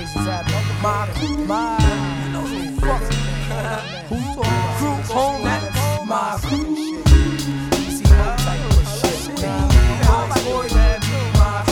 situations happen. My you know who fuck. Who's talking? Group home, that's my crew. Easy no type of shit. My boy, that be my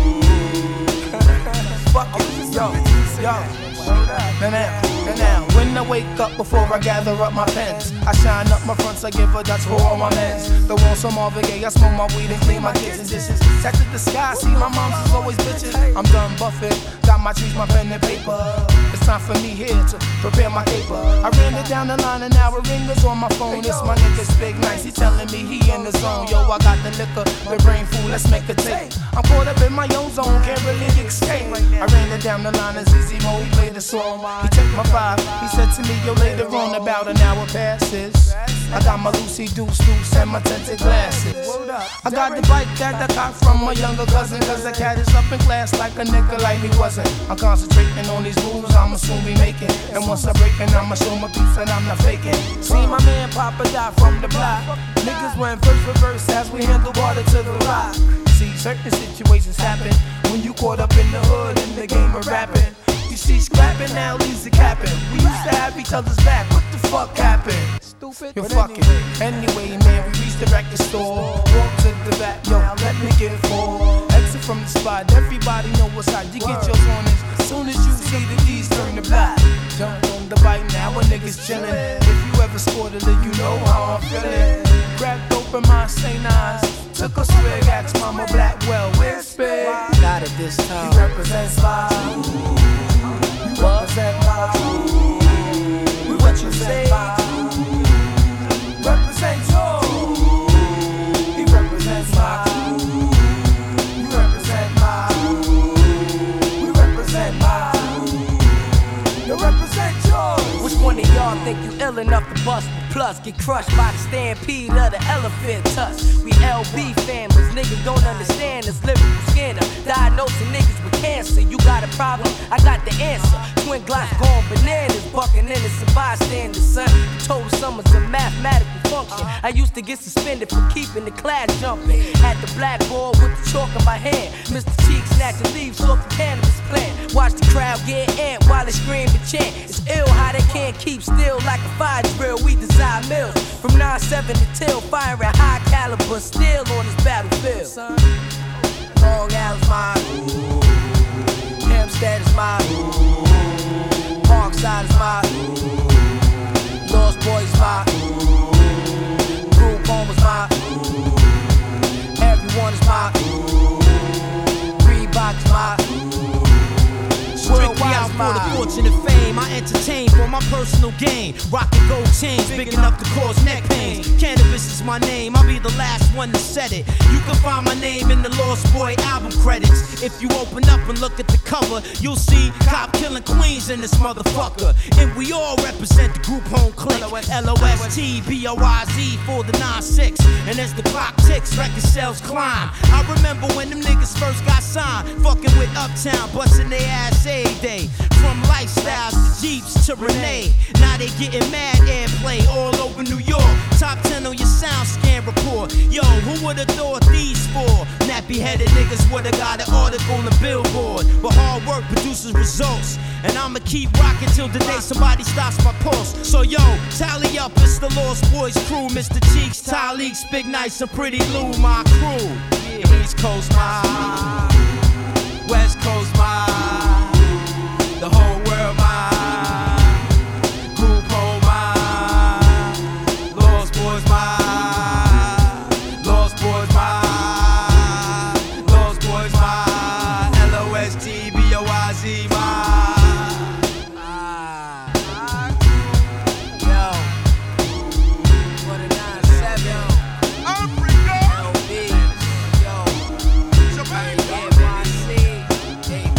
crew. Fuck it, yo. Now, when I wake up before I gather up my pens, I shine up my fronts, I give a Dutch for all my mens. The walls so Marvin Gaye, I smoke my weed and clean my kitchen dishes. Set to the sky, see my mom's is always bitching. I'm done buffet, got my trees, my pen and paper. It's time for me here to prepare my paper. I ran it down the line and now a ringer's on my phone. It's my nigga's Big Nice, he telling me he in the zone. Yo, I got the liquor, the brain food, let's make a tape. I'm caught up in my own zone, can't really escape. I ran it down the line as Easy Mo, he played the song. He took my 5, he said to me, yo, later on about an hour passes. I got my Lucy Deuce and my tinted glasses. I got the bike that I got from my younger cousin, cause the cat is up in class like a nigga like he wasn't. I'm concentrating on these moves I'ma soon be making. And once I break it, I'ma show my piece and I'm not faking. See my man Papa die from the block. Niggas went verse for verse as we handle water to the rock. See, certain situations happen when you caught up in the hood in the game of rapping. You see scrapping now leaves the capping. We used to have each other's back, what the fuck happened? Stupid, you're fucking. Anyway, man, we reached the record store. Walk to the back, yo, let me get it for. Exit from the spot, everybody know what's hot. You get yours on as soon as you see the D's turn the black. Jump on the bike, now a nigga's chillin'. If you ever scored a lick, you know how I'm feelin'. Grabbed open my St. Eyes, took a swig, asked Mama Blackwell, where's Spig? Got it this time. He represents my you represent my what you say? Represent yours. He represents my you represent my we represent my you represent yours. Which one of y'all think you ill enough to bust? Plus, get crushed by the stampede of the elephant tusk. We LB families, niggas don't understand this lyrical scanner. Diagnosing niggas with cancer. You got a problem? I got the answer. Twin Glocks going bananas, bucking innocent bystanders, son. Total summons a mathematical function. I used to get suspended for keeping the class jumping. At the blackboard with the chalk in my hand. Mr. Cheek snatching leaves off the cannabis plant. Watch the crowd get amped while they scream and chant. It's ill how they can't keep still like a fire drill. We design mills from 9-7 to till, firing high caliber still on this battlefield. Long Island's mine, Hempstead is mine, Parkside is mine, Lost Boys is mine, Group Home is mine, everyone is mine, Reebok is mine. Strictly out for the fortune and fame. I entertain for my personal gain. Rockin' gold chains, big enough to cause neck pains. Cannabis is my name, I'll be the last one to set it. You can find my name in the Lost Boy album credits. If you open up and look at the cover, you'll see cop killing queens in this motherfucker. And we all represent the Group Home Clique. LOSTBOYZ for the 9-6. And as the clock ticks, record sales climb. I remember when them niggas first got signed, fucking with Uptown, busting their ass every day. From lifestyles to Jeeps to Renee. Now they getting mad airplay all over New York. Top 10 on your sound scan report. Yo, who would've thought these four nappy headed niggas would've got an article on the Billboard? But hard work produces results, and I'ma keep rocking till the day somebody stops my pulse. So yo, tally up, it's the Lost Boys crew. Mr. Cheeks, Tyleeks, Big Nice, and Pretty Lou, my crew. Yeah, East Coast my, West Coast my, the whole world my, Group Home my, Lost Boys my, Lost Boys my, Lost Boys my, LOSTBOYZ my. Yo, what a 9-7. Africa. LB, yo, NYC, A+,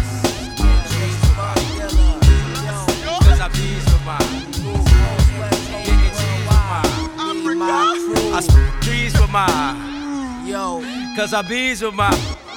Cause I bees with mine. Getting cheese with mine. Africa. I trees with mine. Yo, Cause I bees with mine.